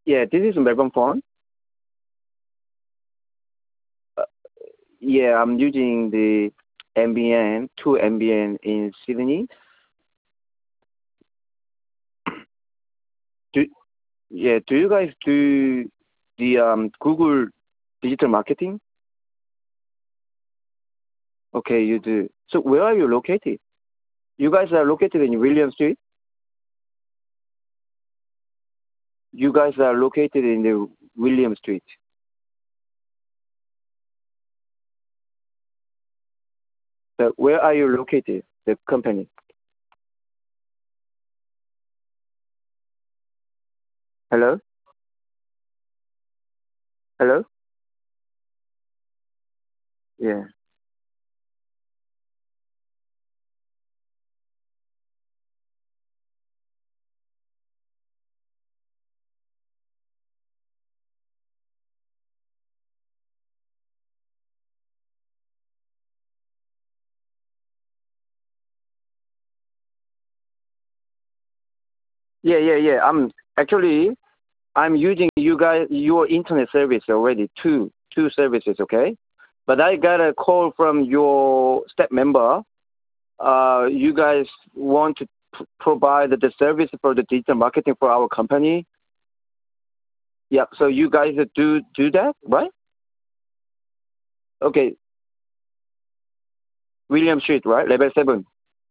Yeah, this is Melbourne phone. Uh, yeah, I'm using the MBN, 2 MBN in Sydney. Do yeah, do you guys do the Google digital marketing? Okay, you do. So where are you located? You guys are located in William Street. You guys are located in the William Street. So where are you located? The company. Hello? Hello? Yeah. Yeah. I'm using you guys your internet service already. Two services, okay? But I got a call from your staff member. You guys want to provide the service for the digital marketing for our company. Yeah. So you guys do that, right? Okay. William Street, right? Level 7.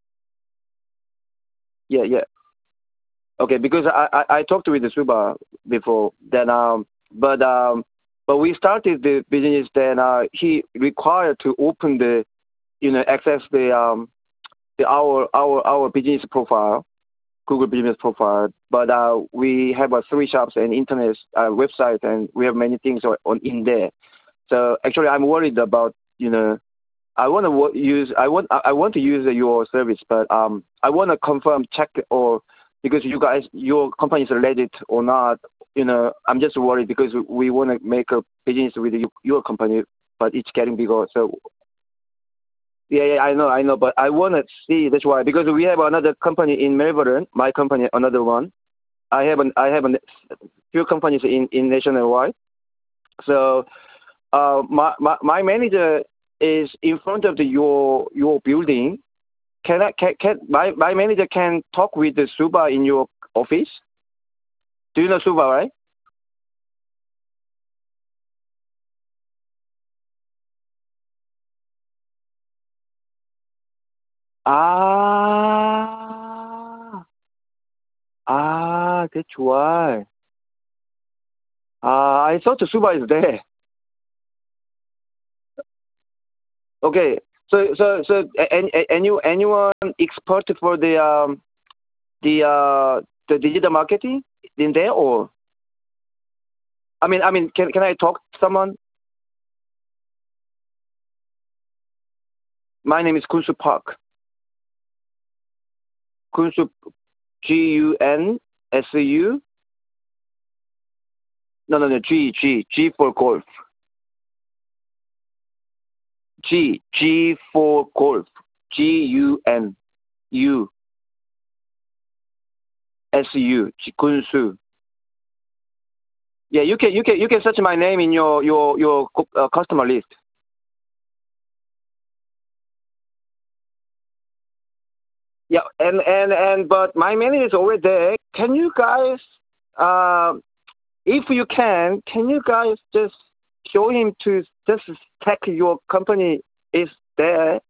Yeah. Okay, because I talked with the Suba before. Then but we started the business. Then he required to open the access the our business profile, Google business profile. But we have 3 shops and internet website, and we have many things on in there. So actually, I'm worried about I want to use I want to use your service, but I want to confirm check or because you guys your company is related or not. I'm just worried because we want to make a business with your company, but it's getting bigger. So yeah, I know, but I want to see that's why because we have another company in Melbourne, my company, another one. I have a few companies in nationwide. So my manager is in front of your building. Can my manager can talk with the Suba in your office? Do you know Suba, right? Ah, that's why. I thought the Suba is there. Okay, so anyone expert for the digital marketing in there or can I talk to someone? My name is Kunsu Park. Kunsu Gunsu. No, G for golf. G for golf. Gunsu. Gunsu. Yeah, you can search my name in your customer list. Yeah, and but my manager is already there. Can you guys, if you can you guys just show him to just check your company is there?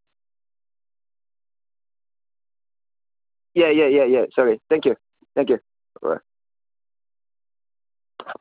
Yeah. Sorry. Thank you. Thank you. All right.